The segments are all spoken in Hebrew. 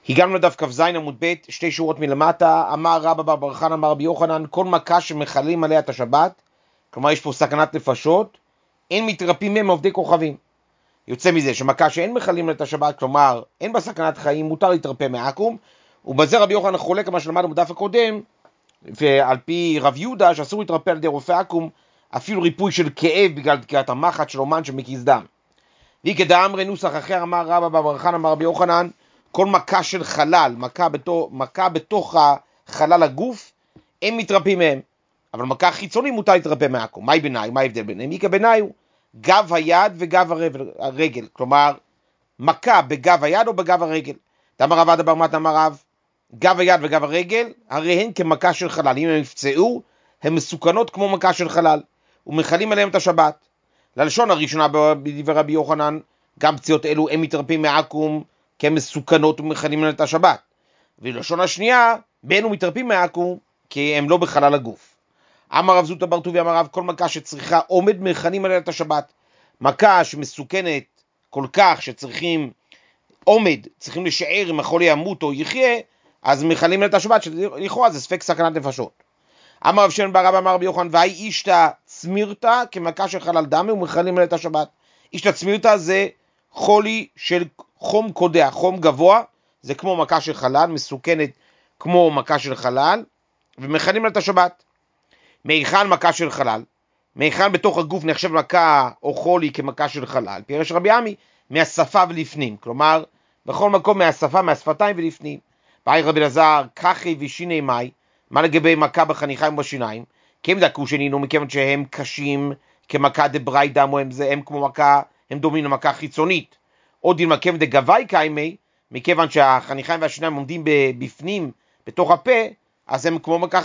הגענו לדף כ"ז עמוד ב', שתי שורות מלמטה. אמר רבא בר בר חנא אמר רבי יוחנן, כל מכה שמחללים עליה את השבת, כלומר יש פה סכנת נפשות, אין מתרפים מהם עובדי כוכבים. יוצא מזה שמכה שאין מחללים את השבת, כלומר אין בה סכנת חיים, מותר להתרפא מעכו"ם, ובזה רבי יוחנן חולק מה שלמדנו בדף הקודם, ועל פי רב יהודה שאסור להתרפא על ידי רופא עכו"ם, אפילו ריפוי של כאב בגלל תקיעת המחט של אומן שמקיז דם. וכדאמרי נוסח אחר אמר רבא בר בר חנא אמר רבי יוחנן, כל מכה של חלל, מכה בתוך החלל הגוף, הם מתרפאים מהם. אבל מכה חיצוני מותר להתרפא מעכו"ם. מהי ביניים? מה ההבדל ביניהם? איכא ביניים הוא גב היד וגב הרגל. כלומר, מכה בגב היד או בגב הרגל. דאמר רב עדה בר מתנא אמר רב, גב היד וגב הרגל, הרי הן כמכה של חלל. אם הם נפצעו, הן מסוכנות כמו מכה של חלל, ומחלים עליהם את השבת. ללשון הראשונה בדברי רבי יוחנן, גם פציעות אלו הם מתרפאים מעכו"ם, כי הם מסוכנות ומחלים עליהם את השבת. ולשון השנייה, באנו מתרפאים מעכו"ם, כי הם לא בחלל הגוף. אמר רב זוטא בר טוביה אמר רב, כל מכה שצריכה עומד מחלים עליה את השבת. מכה שמסוכנת כל כך שצריכים עומד, צריכים לשער אם החולה ימות או יחיה, אז מחלים עליה את השבת, שלכאורה זה ספק סכנת נפשות. אמר רב שמעון בר רבא אמר רבי יוחנן, והי אישתא צמירתא כמכה של חלל דמי ומחלים עליה את השבת. אישתא צמירתא זה חולי של חום קודח, חום גבוה, זה כמו מכה של חלל, מסוכנת כמו מכה של חלל, ומחלים עליה את השבת. מהיכן מכה של חלל? מהיכן בתוך הגוף נחשב מכה או חולי כמכה של חלל? פירש רבי עמי, מהשפה ולפנים, כלומר בכל מקום מהשפה, מהשפתיים ולפנים. באי רבי אלעזר, כחי ושיני מאי, מה לגבי מכה בחניכיים ובשיניים? כי הם דקו שנינו מכיוון שהם קשים כמכה דברי דם, הם כמו מכה, הם דומים למכה חיצונית. עוד דין מכיוון דגבי קיימי, מכיוון שהחניכיים והשיניים עומדים בפנים, בתוך הפה, אז הם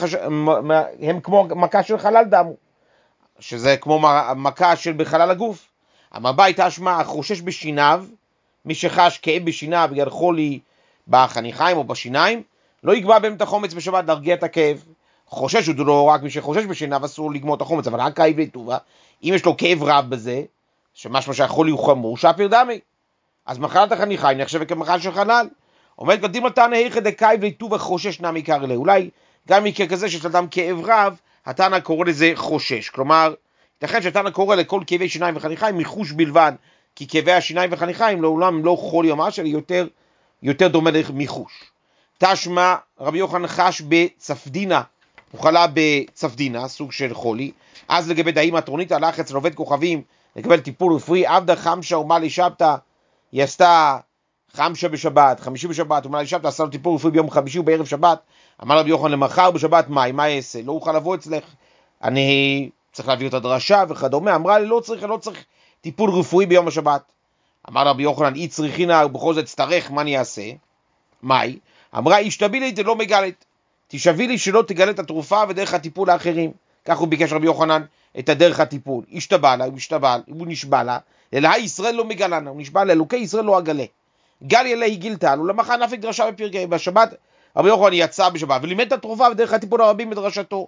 כמו מכה של חלל דם, שזה כמו מכה של בחלל הגוף. המבית השמע, החושש בשיניו, מי שחש כאב בשיניו בגלל חולי בחניכיים או בשיניים, לא יגבה בהם את החומץ בשבת להרגיע את הכאב. חושש הוא לא רק מי שחושש בשיניו, אסור לגמור את החומץ, אבל רק כאב לטובה. אם יש לו כאב רב בזה, שמשמע שהחולי הוא חמור, שפיר דמי, אז מחלת החניכיים נחשבת כמחלה של חלל. עומד קדימה תנא היכא דכאב לטובה חושש נמי קרא ליה. אולי גם מקרה כזה שיש לאדם כאב רב, התנא קורא לזה חושש. כלומר, ייתכן שהתנא קורא לכל כאבי שיניים וחניכיים מחוש בלבד, כי כאבי השיניים וחניכיים לעולם לא חולי או משהו, יותר דומה מחוש. תשמע, רבי יוחנן חש בצפדינה, הוא חלה בצפדינה, סוג של חולי. אז לגבי דאי מטרונית הלך אצל עובד כוכבים לקבל טיפול רפואי, עבדה חמשה ומה לשבתא, היא עשתה חמשה בשבת, חמישי בשבת, ומה לשבתא, עשה לו טיפול רפואי ביום חמישי ובערב שבת. אמר רבי יוחנן, למחר בשבת מה יעשה? לא אוכל לבוא אצלך, אני צריך להביא את הדרשה וכדומה. אמרה לי, לא צריך טיפול רפואי ביום השבת. אמר רבי יוחנן, אי צריכינה ובכל זאת צטרך, מה אני אעשה? מאי? אמרה, השתבי לי לא מגלת, תשבי לי שלא תגלה את התרופה ודרך הטיפול לאחרים. כך הוא ביקש רבי יוחנן את הדרך הטיפול. השתבע לה, הוא נשבע לה, אלוהי ישראל לא מגלנה, הוא נשבע לאלוקי ישראל לא אגלה. גלי אליה היא גילתה לו, למחר נפק דרשה בפרקי, בשבת רבי יוחנן יצא בשבת ולימד את התרופה ודרך הטיפול הרבים בדרשתו.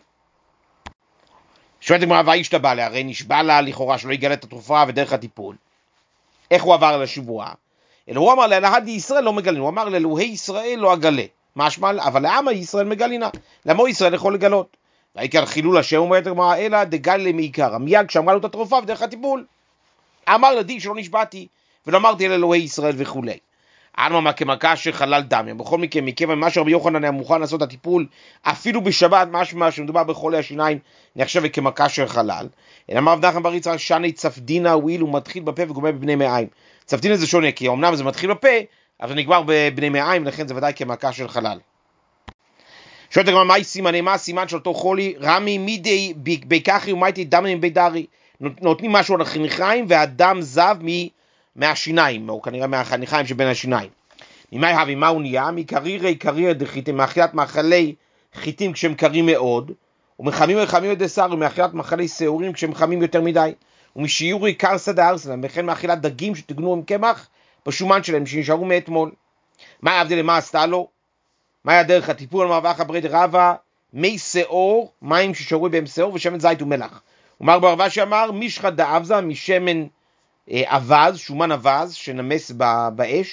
שואלת הגמרא, והשתבע לה, הרי נשבע לה לכאורה שלא יגלה את התרופה ודרך הטיפול. איך הוא עבר על השבועה? אלא הוא אמר לאלוהי ישראל לא מגלין, הוא אמר לאלוהי ישראל לא אגלה. משמע, אבל לעם ישראל מגלינה, למה ישראל יכול לגלות? והעיקר חילול השם, אומרת הגמרא, אלא דגלה מעיקר, מיד כשאמרה לו את התרופה ודרך הטיפול, אמר לדי שלא נשבעתי ולא אמרתי אל אלוהי ישראל וכולי. עלמא כמכה שחלל דם. בכל מקרה, מכיוון מה שרבי יוחנן היה מוכן לעשות את הטיפול אפילו בשבת, משמע שמדובר בחולי השיניים, נחשב כמכה של חלל. אלא אמר רב נחמן בר יצחק, שני צפדינה הואיל הוא מתחיל בפה וגומר בבני מעיים. צפדינה זה שונה, כי אמנם זה מתחיל בפה, אבל זה נגמר בבני מעיים, לכן זה ודאי כמכה של חלל. שואלת הגמרא, מה סימני? מה הסימן של אותו חולי? רמי מידי ביקחי ומייטי דם מבידרי. נותנים משהו על החניכיים והדם זב מהשיניים, או כנראה מהחניכיים שבין השיניים. ממאי הבי, מה הוא נהיה? מקרירי דחיתים, מאכילת מאכלי חיטים כשהם קרים מאוד, ומחמים את דשר, ומאכילת מאכלי שעורים כשהם חמים יותר מדי, ומשיעורי קרסא דארסנא, וכן מאכילת דגים שתגנו עם קמח בשומן שלהם שנשארו מאתמול. מה ההבדל? מה עשתה לו? מה היה דרך הטיפול? אמר ואחא ברי דרבא, מי שעור, מים ששרו בהם שעור, ושמן זית ומלח. ומר בר אבשי אמר, מישחא דאבזא, משמן אבז, שומן אבז שנמס באש,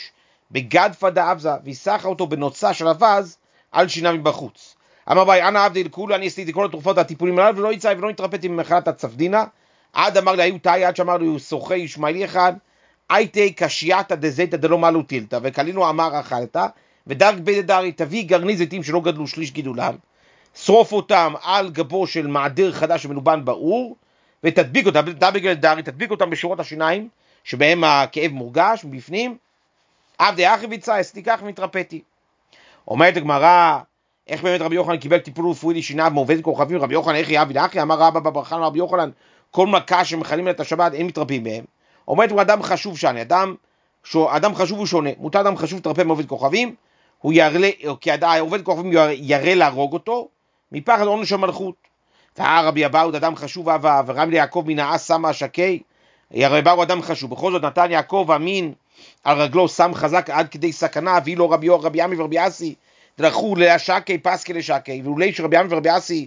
בגדפא דאבזה, ויסחה אותו בנוצה של אבז על שיניו מבחוץ. אמר ביי, אנא עבדי לכולו, אני עשיתי כל התרופות והטיפולים הללו, ולא יצא ולא נתרפאתי ממחלת הצפדינה, עד אמר לי, היו תאי, עד שאמר לי, הוא שוחה ישמעאלי אחד, הייתי קשייתא דזיתא דלא מלו טילתא, וקלינו אמר אכלתא, ודרג בית דרי, תביא גרני זיתים שלא גדלו שליש גידולם, שרוף אותם על גבו של מעדר חדש שמלובן באור, ותדביק אותם, דבגל דרי, תדביק אותם בשורות השיניים, שבהם הכאב מורגש מבפנים, עבדי אחי ויצאס, תיקח ומתרפאתי. אומרת הגמרא, איך באמת רבי יוחנן קיבל טיפול רפואי לשיניו מעובד כוכבים? רבי יוחנן איך יעבד אחי? אמר רבא בר חנא רבי יוחנן, כל מכה שמחלים את השבת אין מתרפאים בהם. אומרת הוא אדם חשוב שאני, אדם חשוב הוא שונה, מותר אדם חשוב לתרפא מעובד כוכבים, כי העובד כוכבים ירא להרוג אותו, מפחד עונש המלכות. רבי אבאוד אדם חשוב אהבה, ורמי ליעקב מן האס שמה השקי, רבי אבאוד אדם חשוב, בכל זאת נתן יעקב אמין על רגלו שם חזק עד כדי סכנה, ואילו רבי עמי ורבי אסי דרכו לשקי פסקי לשקי, ואולי שרבי עמי ורבי אסי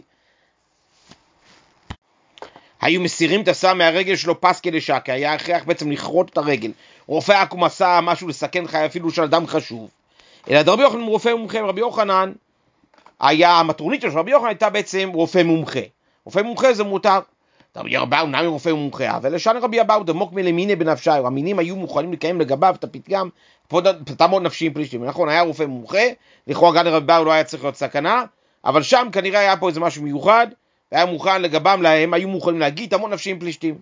היו מסירים את הסם מהרגל שלו פסקי לשקי, היה הכרח בעצם לכרות את הרגל. רופא עקום עשה משהו לסכן חיי אפילו של אדם חשוב. אלא רבי יוחנן רופא מומחה, רבי יוחנן היה המטרונית של רבי יוחנן הייתה בעצם רופא מומחה. רופא מומחה זה מותר. רבי אבאו נמי רופא מומחה, אבל לשן רבי אבאו דמוק מלמיני בנפשי, המינים היו מוכנים לקיים לגביו את הפתגם, פתמות נפשיים פלישתים. נכון, היה רופא מומחה, לכאורה גם רבי אבאו לא היה צריך להיות סכנה, אבל שם כנראה היה פה איזה משהו מיוחד, והיה מוכן לגבם להם, היו מוכנים להגיד, תמות נפשיים פלישתים.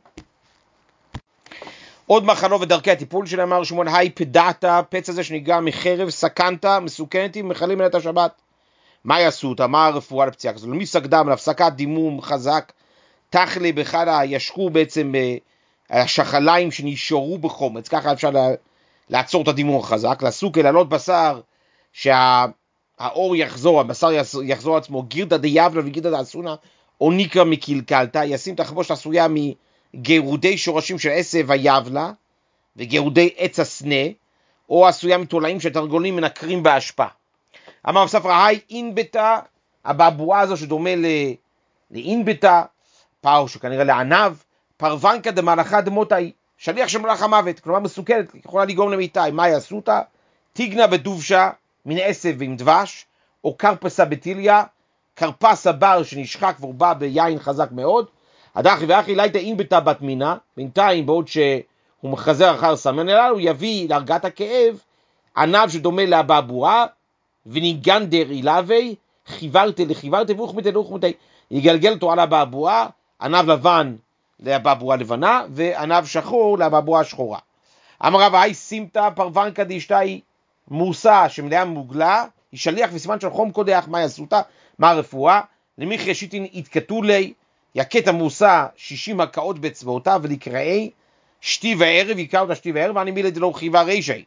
עוד מחנו ודרכי הטיפול שלהם, אמר שמואל, היי פדעת, פצע זה שנגרם מחרב, סכנת, מסוכנת, מחלים את השבת. מה יעשו אותה? מה הרפואה לפציעה כזו? למי סקדם, להפסקת דימום חזק, תחלי באחד ישקו בעצם השחליים שנשארו בחומץ, ככה אפשר לעצור את הדימום החזק, לסוק לעלות בשר, שהאור יחזור, הבשר יחזור עצמו, גירדא דיאבלה וגירדא דאסונה, או ניקרא מקלקלתא, ישים תחבושת עשויה מגירודי שורשים של עשב היבלה, וגירודי עץ הסנה, או עשויה מתולעים שתרגולים מנקרים באשפה. אמר ספרא, היי אינבטא, הבעבועה הזו שדומה לאינבטא, פאו שכנראה לענב, פרוונקה דמלאכה דמותאי, שליח של מלאך המוות, כלומר מסוכנת, יכולה לגרום למיתה. מה יעשו אותה? תיגנה בדובשה, מן עשב ועם דבש, או קרפסה בטיליה, קרפסה בר שנשחק והוא בא ביין חזק מאוד, הדחי ואחי ליטה אינבטא בת מינה, בינתיים בעוד שהוא מחזר אחר סמן אליו, הוא יביא להרגעת הכאב, ענב שדומה לאבעבועה, וניגנדר אילאווי, חיברתי לחיברתי ואוכמתי לאוכמתי, יגלגל אותו על הבעבועה, ענב לבן לבעבועה לבנה, וענב שחור לבעבועה שחורה. אמר רב, היי סימתא פרוונקא דאשתאי מוסה שמלאה מוגלה, היא שליח וסימן של חום קודח, מה יעשו אותה? מה הרפואה? למיכי שיטין יתקטו לי, יקט המוסה 60 הקאות באצבעותיו, ולקראי שתי וערב, יקרא אותה שתי וערב, ואני מילה דלא חיבה רישי.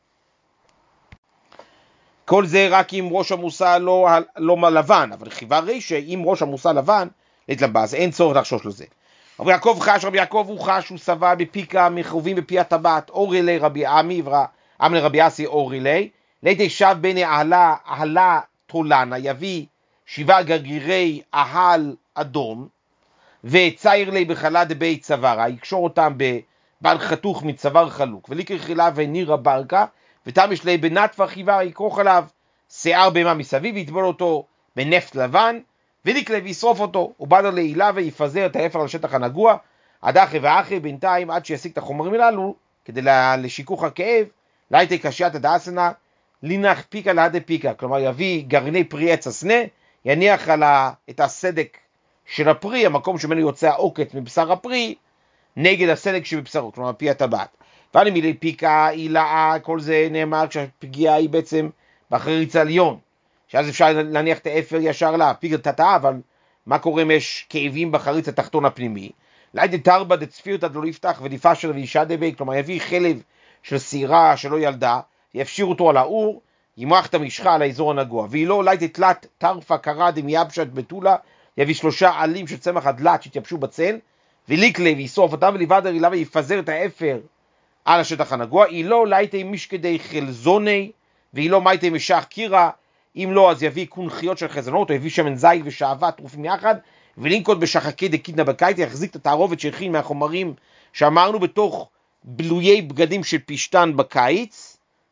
כל זה רק אם ראש המוסה לא לבן, אבל חיבה רישי, אם ראש המוסה לבן, להתלבס, אין צורך לחשוש לזה. רבי יעקב חש, רבי יעקב הוא חש, הוא סבל בפיקה, מחרובים בפי הטבעת, אורי לי רבי עמי, אמר רבי אסי אורי לי, לידי שב בין אהלה תולנה, יביא 7 גרגירי אהל אדום, וצייר לי בחלה דבי צווארה, יקשור אותם בבעל חתוך מצוואר חלוק, וליקר חילה ונירה ברקה, ותמיש לי בנטפה חיבה, יקרוך עליו שיער בהמה מסביב, ויטבול אותו בנפט לבן, וליקלה וישרוף אותו, ובאדר לעילה ויפזר את האפר על השטח הנגוע, עד אחי ואחי בינתיים, עד שישיג את החומרים הללו, כדי לשיכוך הכאב, להייתי קשיית דאסנה, לינח פיקה להדה פיקה, כלומר יביא גרעיני פרי עץ הסנה, יניח את הסדק של הפרי, המקום שמנו יוצא העוקץ מבשר הפרי, נגד הסדק שבבשרו, כלומר פי הטבעת. ואני מילי פיקה, עילאה, כל זה נאמר כשהפגיעה היא בעצם בחריץ העליון, שאז אפשר להניח את האפר ישר לה, פיקה תתאה, אבל מה קורה אם יש כאבים בחריץ התחתון הפנימי? לידי תרבה דצפירתא דלא יפתח ודיפשר וישדה בי, כלומר יביא חלב של סירה שלא ילדה, יפשיר אותו על האור, ימרח את המשחה על האזור הנגוע, והיא לא לידי תלת טרפה קרד עם יבשת בתולה, יביא 3 עלים של צמח הדלת שהתייבשו בצל, וליקלה וישרוף אותם ולבדר אילה ויפזר את האפר על השטח הנגוע. היא לא לידי משקדי חלזוני, והיא לא מייתי משח קירה, אם לא אז יביא קונחיות של חזנות, או יביא שמן זית ושעבה טרופים יחד, ולנקוט בשחקי דקידנה בקיץ, יחזיק את התערובת שהכין מהחומרים שאמרנו בתוך בלויי בגדים של פשטן בקיץ,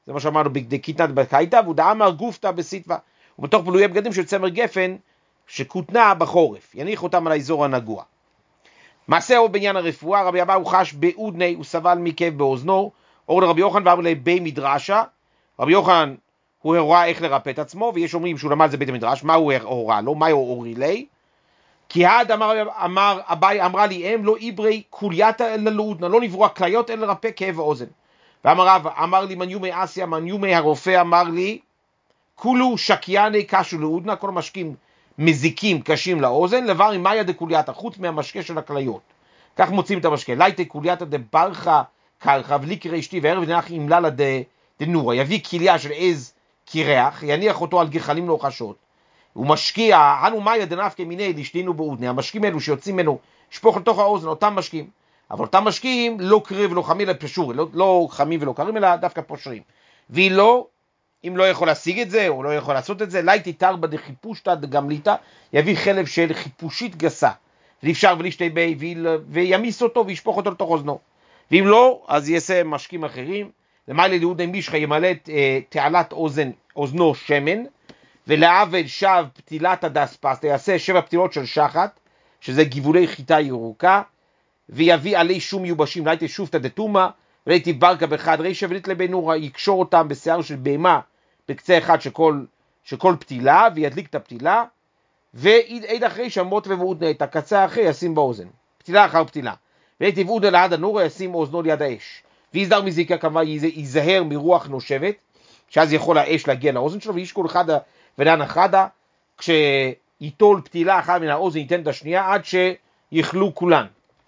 זה מה שאמרנו בקטנת בקיתא, והוא דאמר גופתא בסיטבא, ובתוך פלויי בגדים של צמר גפן שכותנה בחורף, יניח אותם על האזור הנגוע. מעשהו בעניין הרפואה, רבי אבא הוא חש באודני, הוא סבל מכאב באוזנו, אור לרבי יוחנן ואמר לבי מדרשה, רבי יוחנן הוא הורה איך לרפא את עצמו, ויש אומרים שהוא למד זה בית המדרש, מה הוא הורה לו, מה הוא הורי לי? כי עד אמר אביי, אמרה לי אם לא איברי קולייתא אלא לאודנא, לא נברוא כליות אלא לרפא כאב האוזן. ואמר רב, אמר לי מניומי אסיה, מניומי הרופא אמר לי, כולו שקיאני קשו לאודנא, כל המשקים מזיקים קשים לאוזן, לבר עם מאיה דקולייתא, חוץ מהמשקה של הכליות. כך מוצאים את המשקה, לייטה קולייתא דברכה קרחה וליקרא אשתי וערב ונח אימללה דנורה, יביא כליה של עז קירח, יניח אותו על גחלים לוחשות. הוא משקיע, אנו מאיה דנפקא מיני דשתינו באודנא, המשקים האלו שיוצאים ממנו, שפוך לתוך האוזן, אותם משקים. אבל אותם משקיעים לא קרב ולא חמים אלא פשור, לא חמים ולא קרים אלא דווקא פושרים. והיא לא, אם לא יכול להשיג את זה, או לא יכול לעשות את זה, לייטי תרבא דחיפושתא דגמליתא, יביא חלב של חיפושית גסה, ואפשר ולשתי בי, וימיס אותו וישפוך אותו לתוך אוזנו. ואם לא, אז יעשה משקים אחרים, למעלה לאודנא מישחא ימלא תעלת אוזנו שמן, ולעבד שב פתילת הדס פסטה, יעשה 7 פתילות של שחת, שזה גיבולי חיטה ירוקה, ויביא עלי שום יובשים, לייטי שופתא דתומא, ולייטי ברקה בחד רישא, ולית בנורה, יקשור אותם בשיער של בהמה, בקצה אחד של כל פתילה, וידליק את הפתילה, ועיד אחרי שמות ובאודנא, את הקצה האחרי ישים באוזן, פתילה אחר פתילה, ולייטי באודנא ליד הנורה, ישים אוזנו ליד האש, ויזהר מזיקה, כמובן ייזהר מרוח נושבת, שאז יכול האש להגיע לאוזן שלו, וישקול חדה ודן אחדה, כשיתול פתילה אחת מן האוזן, ייתן את השנייה, עד שיכלו כולן.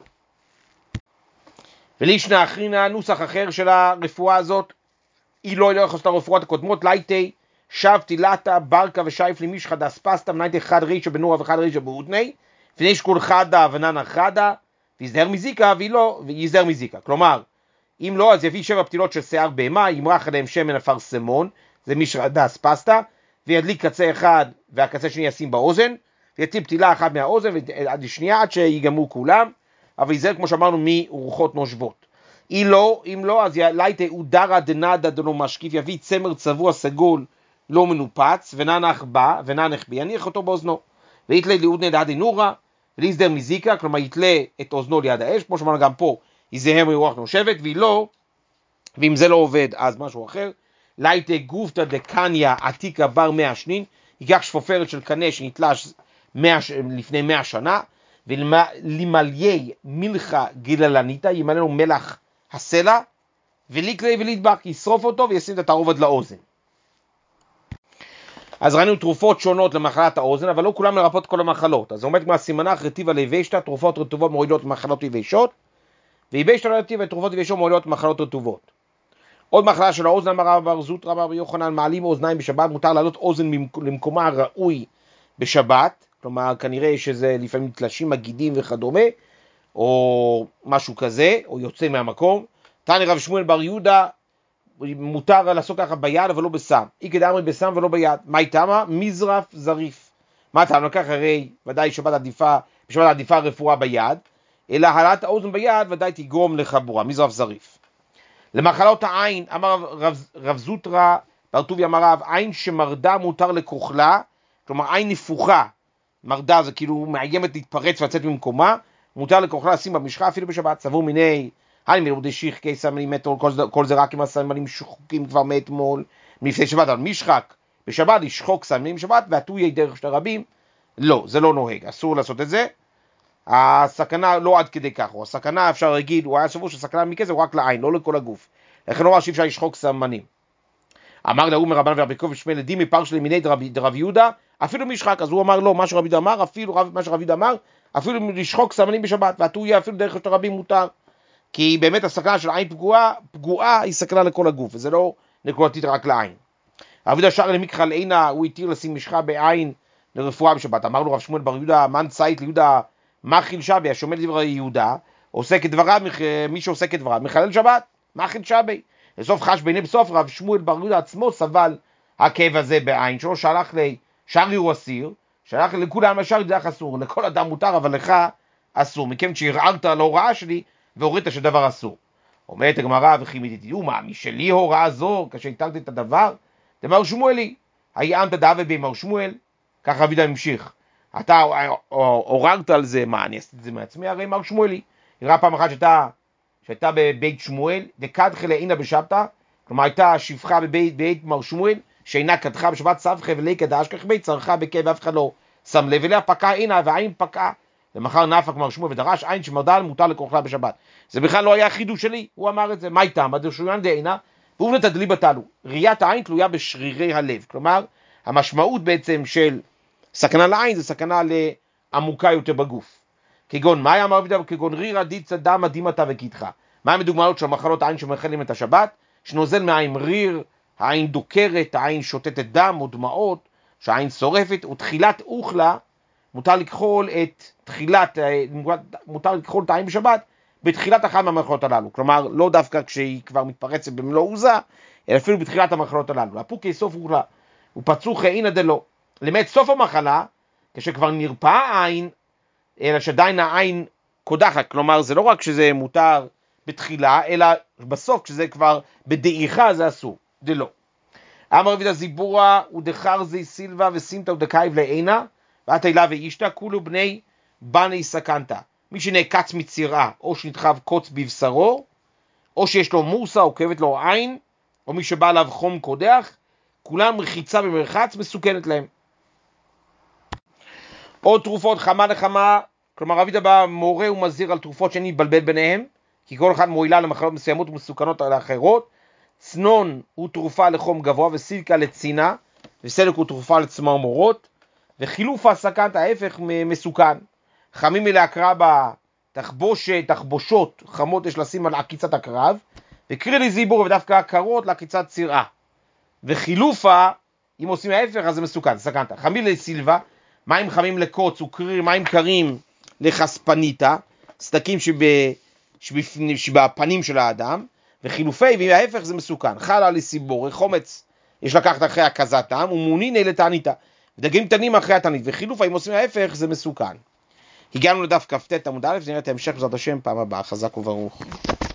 ולישנא אחרינא, נוסח אחר של הרפואה הזאת, היא לא יכולה לעשות הרפואות הקודמות, לייטי שב תילתא ברקה ושייף למישחא דס פסטא, מנייטי חד רישא בנורה וחד רישא באודני, וישקול חדה ונן אחדה, ויזהר מזיקה, ויזהר מזיקה. כלומר, אם לא, אז יביא 7 פתילות של שיער בהמה, ימרח עליהם שמן אפרסמון, זה מישחא דס פסטא, וידליק קצה אחד והקצה שני ישים באוזן, ויציב פתילה אחת מהאוזן ועד השנייה עד שיגמרו כולם, אבל ייזהר כמו שאמרנו מרוחות נושבות. אם לא, אז לייטי אודרא דנדא דלא משקיף, יביא צמר צבוע סגול לא מנופץ, וננח בי, יניח אותו באוזנו, ויתלה לאודנא דהא דנורא, וליזהר מזיקה, כלומר יתלה את אוזנו ליד האש, כמו שאמרנו גם פה, ייזהר מרוח נושבת, ואם זה לא עובד אז משהו אחר, לייטי גופתא דקניא עתיקה בר 100 שנין, ייקח שפופרת של קנה שנתלש לפני 100 שנה, ולמלאי מלחה גיללניתא, ימלא לו מלח הסלע, וליקלי ולדבק, ישרוף אותו וישים את התערובת לאוזן. אז ראינו תרופות שונות למחלת האוזן, אבל לא כולם לרפות כל המחלות. אז עומד כמו הסימנך רטיבה ליבשתא, תרופות רטובות מורידות מחלות יבשות, ויבשתא לא רטיבה, תרופות יבשות מורידות מחלות רטובות. עוד מחלה של האוזן, אמר רב בר זוטרא בר יוחנן, מעלים אוזניים בשבת, מותר להעלות אוזן למקומה הראוי בשבת, כלומר כנראה שזה לפעמים תלשים, מגידים וכדומה, או משהו כזה, או יוצא מהמקום. תנא רב שמואל בר יהודה, מותר לעשות ככה ביד אבל לא בסם, איקד אמרי בסם ולא ביד. מה איתמה? מזרף זריף. מה אתה לקח? הרי ודאי בשבת עדיפה רפואה ביד, אלא העלאת האוזן ביד ודאי תגרום לחבורה, מזרף זריף. למחלות העין, אמר רב זוטרא בר טוביה אמר רב, עין שמרדה מותר לכוחלה, כלומר עין נפוחה, מרדה זה כאילו מאיימת להתפרץ ולצאת ממקומה, מותר לכוחלה לשים במשחה אפילו בשבת. סבור מיני אני מלמודי שיחקי סמנים מאתמול, כל זה רק עם הסמנים שחוקים כבר מאתמול מלפני שבת, אבל משחק בשבת ישחוק סמנים בשבת, והטויי דרך של הרבים, לא, זה לא נוהג, אסור לעשות את זה. הסכנה לא עד כדי כך, או הסכנה אפשר להגיד, הוא היה סבור שהסכנה מכזה הוא רק לעין, לא לכל הגוף, לכן הוא אמר שאי אפשר לשחוק סמנים. אמר להוא מרבן ורבי יעקב שמואל לדימי פרש למיני דרב יהודה, אפילו משחק, אז הוא אמר לא, מה שרבי יהודה אמר, אפילו לשחוק סמנים בשבת, והטויי אפילו דרך של הרבים מותר. כי באמת הסכנה של עין פגועה היא סכנה לכל הגוף, וזה לא נקודתית רק לעין. רב יהודה שר למקחא לעינא, הוא התיר לשים משחה בעין לרפואה בשבת. אמר לו רב שמואל בר יהודה, מן צייט ליהודה מאכיל שבי, השומע לדברי יהודה, עוסק את דבריו, מי שעוסק את דבריו, מחלל שבת, מאכיל שבי. לסוף חש בעיני בסוף, רב שמואל בר יהודה עצמו סבל הכאב הזה בעין שלו, שלח לשרי הוא אסיר, שלח לכולם לשרי זה אסור, לכל אדם מותר, אבל לך אסור, מכיוון שהרערת על ההוראה שלי, והורידת שדבר אסור. אומרת הגמרא, וכי מתתיהו, מה, משלי הוראה זו, כאשר הטלתי את הדבר, דמר שמואלי, היענת דאבה במר שמואל, ככה רבי יהודה המשיך, אתה עוררת על זה, מה, אני עשיתי את זה מעצמי, הרי מר שמואלי, נראה פעם אחת שהייתה בבית שמואל, דקדחה לעינה בשבתא, כלומר הייתה שפחה בבית מר שמואל, שאינה קדחה בשבת סבכה וליקה דאשכח בית צרכה בכאב, אף אחד לא שם לב אליה, פקעה עינה והעין פקעה, ומחר נפק מר שמואל ודרש עין שמרדל מותר לכוכלה בשבת. זה בכלל לא היה חידוש שלי, הוא אמר את זה, מה איתם? בדרשוין דעינה, והוא נתדלי בתלו, ראיית העין תלויה בשרירי הלב, כלומר המשמעות בעצם של סכנה לעין זה סכנה לעמוקה יותר בגוף. כגון, מה אמר רבי יהודה? כגון רירא דיצה דמא דימתא וקידחה. מה המדוגמאות של מחלות העין שמאכלים את השבת? שנוזל מהעין ריר, העין דוקרת, העין שותתת דם או דמעות, שהעין שורפת, ותחילת אוכלה, מותר לכחול את העין בשבת, בתחילת אחת מהמחלות הללו. כלומר, לא דווקא כשהיא כבר מתפרצת במלוא עוזה, אלא אפילו בתחילת המחלות הללו. הפוקי סוף אוכלה, ופצוך עינא דלא. למעט סוף המחלה, כשכבר נרפאה העין, אלא שעדיין העין קודחת, כלומר זה לא רק שזה מותר בתחילה, אלא בסוף כשזה כבר בדעיכה זה אסור, דלא. אמר רבי יהודה זיבורא ודחרזי סילבה וסימתא ודקייב לעינה, והתהילה ואישתא, כולו בני בני סכנתא. מי שנעקץ מצירה, או שנדחב קוץ בבשרו, או שיש לו מורסה או כואבת לו עין, או מי שבא עליו חום קודח, כולם רחיצה במרחץ מסוכנת להם. עוד תרופות חמה לחמה, כלומר רבי יהודה בא מורה ומזהיר על תרופות שאין להתבלבל ביניהם, כי כל אחד מועילה למחלות מסוימות ומסוכנות לאחרות. צנון הוא תרופה לחום גבוה, וסילקה לצינה, וסלק הוא תרופה לצמרמורות, וחילוף הסכנת ההפך מסוכן. חמים מלהקרב תחבושות חמות יש לשים על עקיצת הקרב, וקריא לי זיבור ודווקא קרות לעקיצת צירה. וחילופה, אם עושים ההפך אז זה מסוכן, סכנת. חמים לסילבה, מים חמים לקוץ וקריר מים קרים לחספניתה, סדקים שבפנים של האדם, וחילופי, ואם ההפך זה מסוכן. חלה לסיבור, חומץ יש לקחת אחרי הקזת טעם, ומונין אלה תעניתה, ודגים קטנים אחרי התענית, וחילופה, אם עושים ההפך זה מסוכן. הגענו לדף כ"ט עמוד א', נראה את ההמשך בעזרת השם פעם הבאה, חזק וברוך.